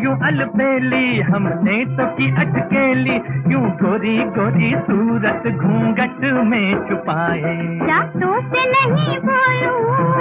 यूं अलबेली, हमने तो की अटकेली, क्यों गोरी गोरी सूरत घूंघट में छुपाए। रातों से नहीं बोलूं,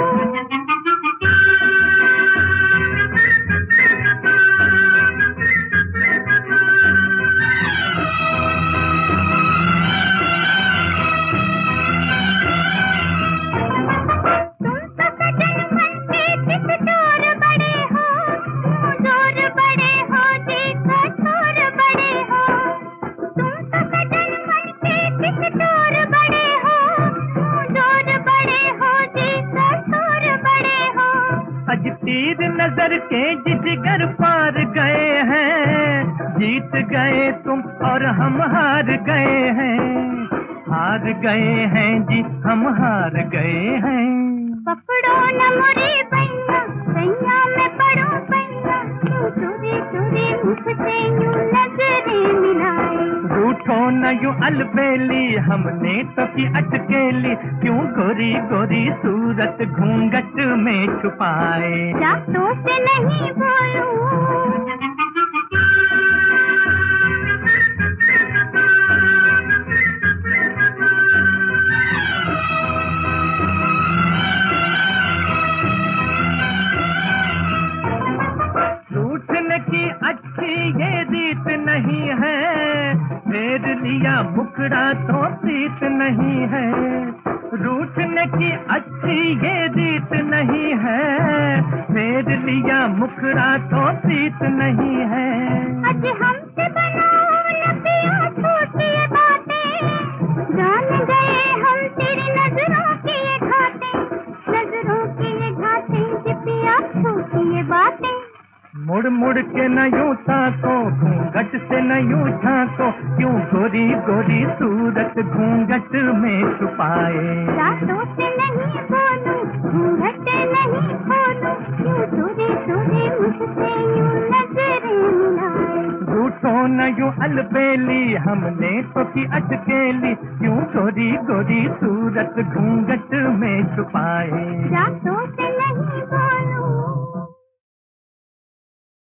आज तीर नजर के जिगर पार गए हैं, जीत गए तुम और हम हार गए हैं, हार गए हैं जी हम हार गए हैं। पकड़ो न मुझे बैया, बैया में पड़ो बैया, क्यों चोरी चोरी मुझसे यूं नजरें मिलाए। रूठो न यूं अलबेली, हमने तो की अटकेली, क्यों गोरी गोरी सूरत घूंघट में छुपाए। रातों से नहीं बोलूं, रूठने की अच्छी ये रीत नहीं है, फेर लिया मुखड़ा तो प्रीत नहीं है। रूठने की अच्छी ये रीत नहीं है, फेर लिया मुखड़ा तो प्रीत नहीं है। आज हमसे बनाओ न पिया छोटी बातें, जान गए हम तेरी नजरों की ये घाटें, नजरों की ये घाटें कि पिया छोटी ये बातें। मुड़ मुड़ के न यूं ताको, घूंघट से न यूं झांको, क्यों गोरी गोरी सूरत घूंघट में छुपाए। रातों से नहीं बोलूं, घूंघट नहीं खोलूं, क्यों चोरी चोरी मुझसे यूं नजरें मिलाए। रूठो न यूं अलबेली, हमने तो की अटकेली, क्यों गोरी गोरी सूरत घूंघट में छुपाए।